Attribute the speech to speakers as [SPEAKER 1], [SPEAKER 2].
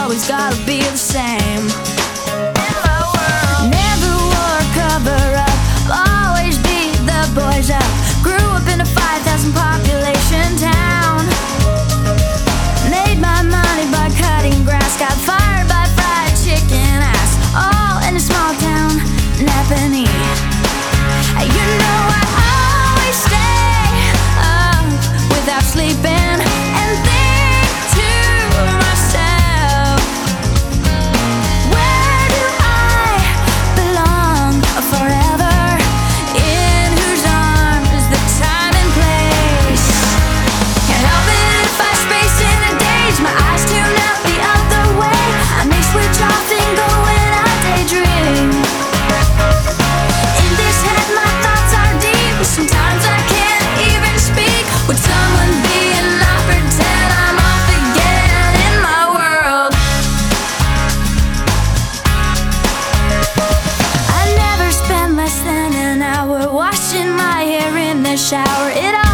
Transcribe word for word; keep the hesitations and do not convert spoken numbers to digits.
[SPEAKER 1] always gotta be the same. Never wore a cover up, always beat the boys up. Grew up in a five thousand population town. Made my money by cutting grass. Got fired by fried chicken ass. All in a small town, Napanee. You know I always stay up without sleeping and think to myself, where do I belong forever? In whose arms is the time and place? Can't help it if I space in a daze. My eyes tune out the other way. I may switch off and go when I daydream. In this head my thoughts are deep. Sometimes I can't even speak. Would someone be and not pretend I'm off again in my world? I never spend less than an hour washing my hair in the shower. It all